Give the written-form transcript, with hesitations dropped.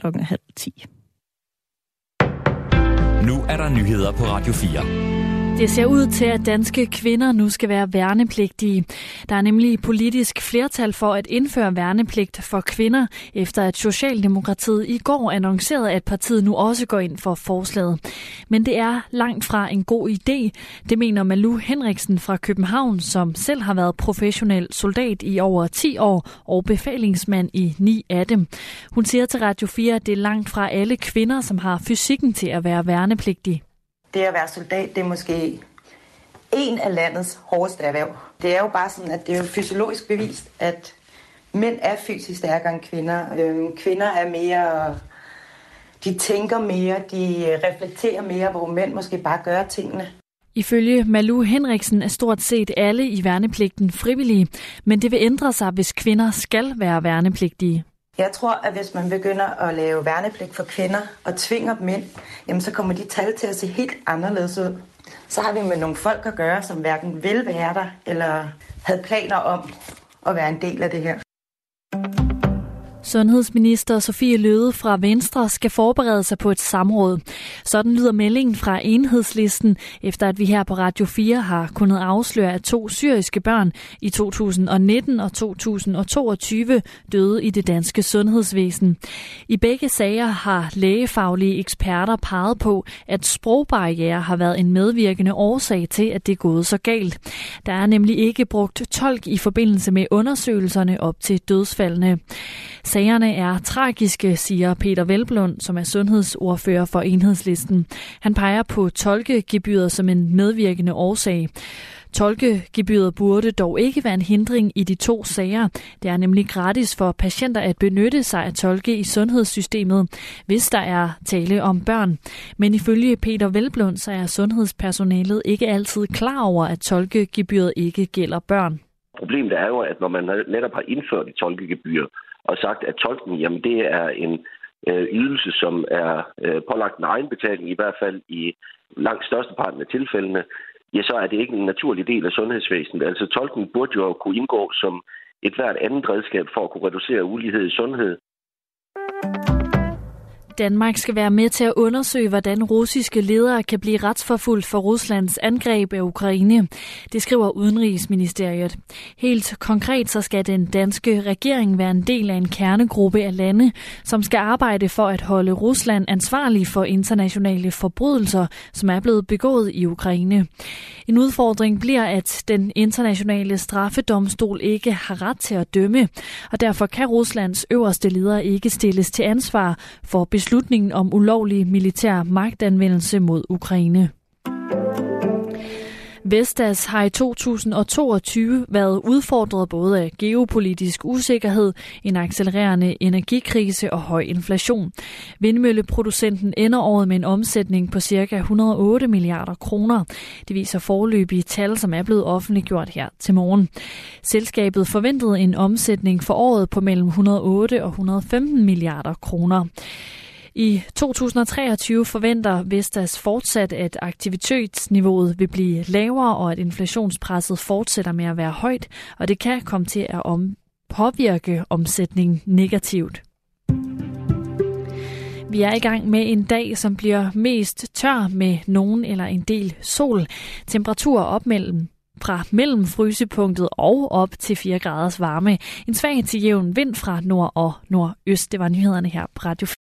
9:30. Nu er der nyheder på Radio 4. Det ser ud til, at danske kvinder nu skal være værnepligtige. Der er nemlig politisk flertal for at indføre værnepligt for kvinder, efter at Socialdemokratiet i går annoncerede, at partiet nu også går ind for forslaget. Men det er langt fra en god idé. Det mener Malou Henriksen fra København, som selv har været professionel soldat i over 10 år og befalingsmand i 9 af dem. Hun siger til Radio 4, at det er langt fra alle kvinder, som har fysikken til at være værnepligtige. Det at være soldat, det er måske en af landets hårdeste erhverv. Det er jo bare sådan, at det er jo fysiologisk bevist, at mænd er fysisk stærkere end kvinder. Kvinder er mere, de tænker mere, de reflekterer mere, hvor mænd måske bare gør tingene. Ifølge Malou Henriksen er stort set alle i værnepligten frivillige, men det vil ændre sig, hvis kvinder skal være værnepligtige. Jeg tror, at hvis man begynder at lave værnepligt for kvinder og tvinger dem ind, jamen så kommer de tal til at se helt anderledes ud. Så har vi med nogle folk at gøre, som hverken vil være der, eller havde planer om at være en del af det her. Sundhedsminister Sophie Løhde fra Venstre skal forberede sig på et samråd. Sådan lyder meldingen fra Enhedslisten, efter at vi her på Radio 4 har kunnet afsløre, at 2 syriske børn i 2019 og 2022 døde i det danske sundhedsvæsen. I begge sager har lægefaglige eksperter peget på, at sprogbarriere har været en medvirkende årsag til, at det er gået så galt. Der er nemlig ikke brugt tolk i forbindelse med undersøgelserne op til dødsfaldene. Sagerne er tragiske, siger Peter Velblund, som er sundhedsordfører for Enhedslisten. Han peger på tolkegebyret som en medvirkende årsag. Tolkegebyret burde dog ikke være en hindring i de 2 sager. Det er nemlig gratis for patienter at benytte sig af tolke i sundhedssystemet, hvis der er tale om børn. Men ifølge Peter Velblund, så er sundhedspersonalet ikke altid klar over, at tolkegebyret ikke gælder børn. Problemet er jo, at når man netop har indført et tolkegebyr, og sagt, at tolken, jamen det er en ydelse, som er pålagt en egenbetaling, i hvert fald i langt størsteparten af tilfældene, ja, så er det ikke en naturlig del af sundhedsvæsenet. Altså tolken burde jo kunne indgå som et hvert andet redskab for at kunne reducere ulighed i sundhed. Danmark skal være med til at undersøge, hvordan russiske ledere kan blive retsforfulgt for Ruslands angreb af Ukraine. Det skriver Udenrigsministeriet. Helt konkret så skal den danske regering være en del af en kernegruppe af lande, som skal arbejde for at holde Rusland ansvarlig for internationale forbrydelser, som er blevet begået i Ukraine. En udfordring bliver, at den internationale straffedomstol ikke har ret til at dømme, og derfor kan Ruslands øverste ledere ikke stilles til ansvar for beslutningen om ulovlig militær magtanvendelse mod Ukraine. Vestas har i 2022 været udfordret både af geopolitisk usikkerhed, en accelererende energikrise og høj inflation. Vindmølleproducenten ender året med en omsætning på ca. 108 milliarder kroner. Det viser foreløbige tal, som er blevet offentliggjort her til morgen. Selskabet forventede en omsætning for året på mellem 108 og 115 milliarder kroner. I 2023 forventer Vestas fortsat, at aktivitetsniveauet vil blive lavere, og at inflationspresset fortsætter med at være højt, og det kan komme til at påvirke omsætningen negativt. Vi er i gang med en dag, som bliver mest tør med nogen eller en del sol. Temperaturer op fra mellem frysepunktet og op til 4 graders varme. En svag til jævn vind fra nord og nordøst. Det var nyhederne her på Radio 4.